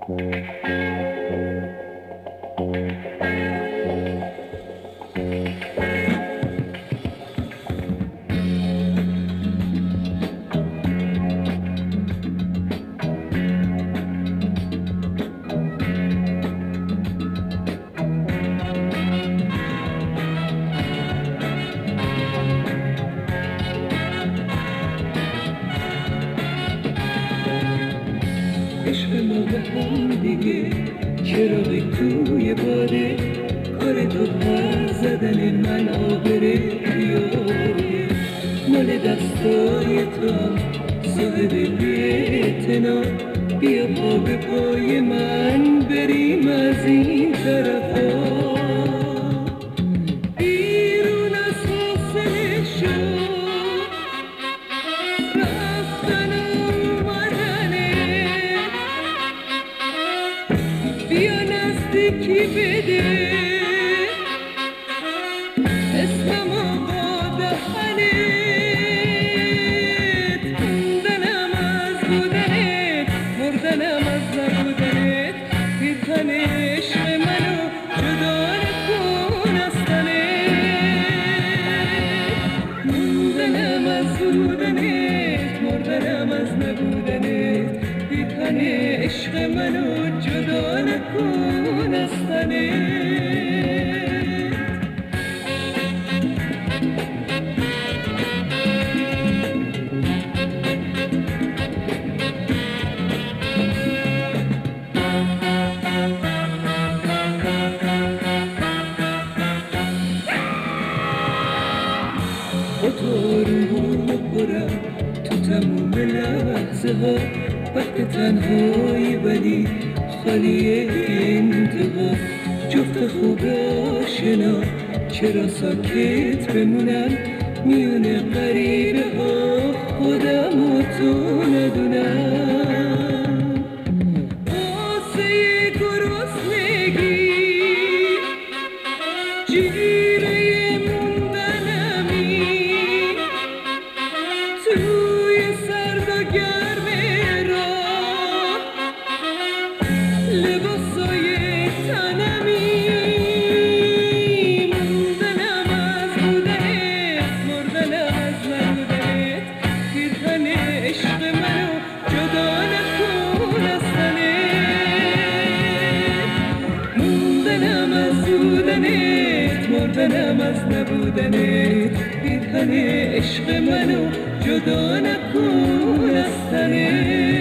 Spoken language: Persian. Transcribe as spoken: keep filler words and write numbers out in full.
عشق ما به هم دیگه چراغی توی باده، کار تو پر زدن من آبره بیاره، مال دستای تو صاحب بی‌اعتنا، بیا پا به پای من بریم از این طرفا. بیرون از حاصل شد رفتن بیا نزدیکی بده اسممو با دهنت، موندنم از بودنت، مردنم از نبودنت، پیرهن عشق منو جدا نکن از تنت، موندنم از بودنت، مردنم از نبودنت، پیرهن عشق منو جدا نکن از تنت. با تو روحو بخورم تو تموم لحظه ها، وقت تنهایی ولی خالی انتها، جفت خوب آشنا چرا ساکت بمونم، میونه غریبه ها خودم و تو ندونم، آسه گرسنگی جیره موندنمی، توی سرد و گرم راه لباسای تنمی، موندنم از بودنت، مردنم از نبودنت، پیرهن عشق منو جدا نکن از تنت، موندنم از بودنت، مردنم از نبودنت، پیرهن عشق منو جدا نکن از تنت.